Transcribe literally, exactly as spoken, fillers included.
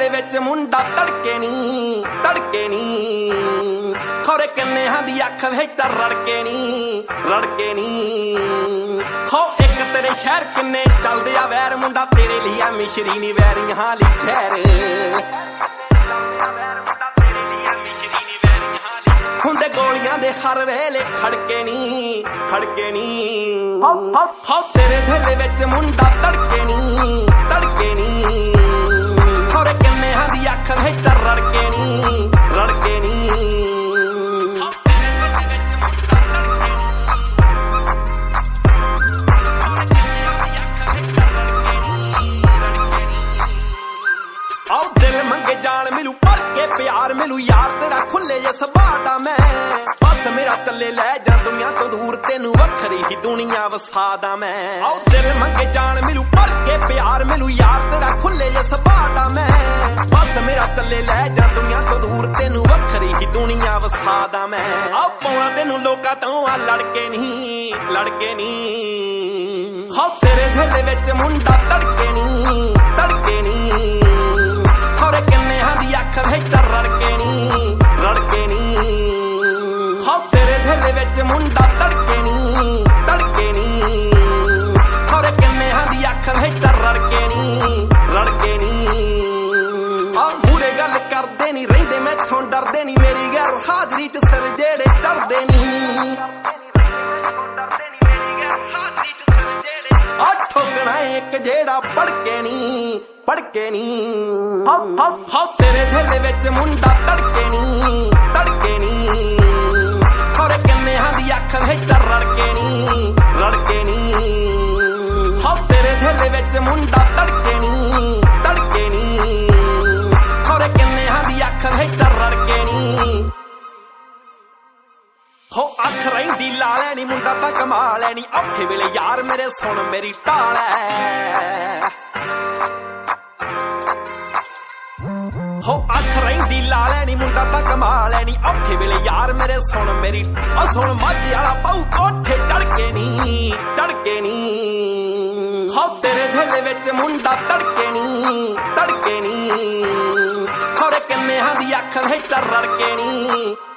ਦਿਲ ਵਿੱਚ ਮੁੰਡਾ ਤੜਕੇ ਨੀ ਤੜਕੇ ਨੀ ਖੋਰੇ ਕੰਨਿਆਂ ਦੀ ਅੱਖ ਵਿੱਚ ਰੜਕੇ ਨੀ ਰੜਕੇ ਨੀ ਹੋ ਇੱਕ ਤੇਰੇ ਸ਼ਹਿਰ ਕਿੰਨੇ ਚੱਲਦੇ ਆ ਵੈਰ ਮੁੰਡਾ ਤੇਰੇ ਲਈ ਆ ਮਿਸ਼ਰੀ ਨੀ ਵੈਰੀਆਂ ਲਈ ਜ਼ਹਿਰ ਹੁੰਦੇ ਗੋਲੀਆਂ ਦੇ ਹਰ ਵੇਲੇ ਖੜਕੇ ਨੀ ਖੜਕੇ ਨੀ ਹੋ ਤੇਰੇ ਦਿਲ ਵਿੱਚ ਮੁੰਡਾ ਤੜਕੇ ਨੀ ਤੜਕੇ ਨੀ ਖੋਰੇ ਕੰਨਿਆਂ ਦੀ ਅੱਖ ਵਿੱਚ ਰੜਕੇ ਨੀ ਰੜਕੇ ਨੀ ਆਓ ਦਿਲ ਮੰਗੇ ਜਾਣ ਮਿਲੂ ਭਰ ਕੇ ਪਿਆਰ ਮਿਲੂ ਯਾਰ ਤੇਰਾ ਖੁੱਲੇ ਜੇ ਸੁਭਾਅ ਦਾ ਮੈਂ ਬਸ ਮੇਰਾ ਕੱਲੇ ਲੈ ਜਾ ਦੁਨੀਆ ਤੋਂ ਦੂਰ ਤੈਨੂੰ ਵੱਖਰੀ ਹੀ ਦੁਨੀਆ ਵਸਾਦਾ ਮੈਂ ਆਓ ਦਿਲ ਮੰਗੇ ਜਾਣ ਮਿਲੂ ਭਰ ਕੇ ਪਿਆਰ ਮਿਲੂ ਯਾਰ ਤੇਰਾ ਖੁੱਲੇ ਜੇ ਸੁਭਾਅ ਦਾ ਮੈਂ ਬਸ ਮੇਰਾ ਕੱਲੇ ਲੈ ਜਾ ਦੁਨੀਆ ਤੋਂ ਦੂਰ ਤੈਨੂੰ ਵੱਖਰੀ ਹੀ ਦੁਨੀਆ ਵਸਾਦਾ ਮੈਂ ਆਓ ਪਾਉਣਾ ਤੈਨੂੰ ਲੋਕਾਂ ਤੋਂ ਆ ਲੜਕੇ ਨਹੀਂ ਲੜਕੇ ਨਹੀਂ ਹੋ ਤੇਰੇ ਦਿਲ ਵਿੱਚ ਮੁੰਡਾ ਤੜਕੇ ਨਹੀਂ ਤੜਕੇ ਨਹੀਂ ਖੋਰੇ ਕੰਨਿਆਂ ਦੀ ਅੱਖ ਵਿੱਚ ਰੜਕੇ ਨੀ ਰੜਕੇ ਨੀ ਹੋ ਤੇਰੇ ਦਿਲ ਵਿੱਚ ਮੁੰਡਾ ਤੜਕੇ ਨੀ ਤੜਕੇ ਨੀ ਖੋਰੇ ਕੰਨਿਆਂ ਦੀ ਅੱਖ ਵਿੱਚ ਰੜਕੇ ਨੀ ਰੜਕੇ ਨੀ ਆ ਮੂਰੇ ਗੱਲ ਕਰਦੇ ਨੀ ਰਹਿੰਦੇ ਮੈਥੋਂ ਡਰਦੇ ਨੀ ਮੇਰੀ ਗੈਰ ਹਾਜ਼ਰੀ ਚ ਸਿਰ ਜਿਹੜੇ ਡਰਦੇ ਨੀ ਆ ਠੋਕਣਾ ਇੱਕ ਜਿਹੜਾ ਪੜਕੇ ਨੀ ਪੜਕੇ ਨੀ ਹੋ ਤੇਰੇ ਦਿਲ ਵਿੱਚ ਮੁੰਡਾ ਤੜਕੇ ਨੀ ਤੜਕੇ ਨੀ ਖੋਰੇ ਕੰਨਿਆਂ ਦੀ ਅੱਖ ਵਿੱਚ ਰੜਕੇ ਨੀ ਰੜਕੇ ਨੀ ਹੋ ਤੇਰੇ ਦਿਲ ਵਿੱਚ ਮੁੰਡਾ ਤੜਕੇ ਨੀ ਤੜਕੇ ਨੀ ਖੋਰੇ ਕੰਨਿਆਂ ਦੀ ਅੱਖ ਵਿੱਚ ਰੜਕੇ ਨੀ ਹੋ ਅੱਖ ਰਹਿੰਦੀ ਲਾ ਲੈਣੀ ਮੁੰਡਾ ਤਾਂ ਕਮਾ ਲੈਣੀ ਔਖੇ ਵੇਲੇ ਯਾਰ ਮੇਰੇ ਸੁਣ ਮੇਰੀ ਢਾਲ ਐ ਹੋ ਅੱਖ ਰਹਿੰਦੀ ਲਾ ਲੈਣੀ ਮੁੰਡਾ ਤਾਂ ਕਮਾ ਲੈਣੀ ਔਖੇ ਵੇਲੇ ਯਾਰ ਮੇਰੇ ਸੁਣ ਮੇਰੀ ਆ ਸੁਣ ਮਾਝੇ ਵਾਲਾ ਪਾਉ ਕੋਠੇ ਚੜ ਕੇ ਨੀ ਚੜ ਕੇ ਨੀ ਹੋ ਤੇਰੇ ਦਿਲ ਵਿੱਚ ਮੁੰਡਾ ਤੜਕੇ ਨੀ ਤੜਕੇ ਨੀ ਖੋਰੇ ਕੰਨਿਆਂ ਦੀ ਅੱਖ ਵਿੱਚ ਰੜਕੇ ਨੀ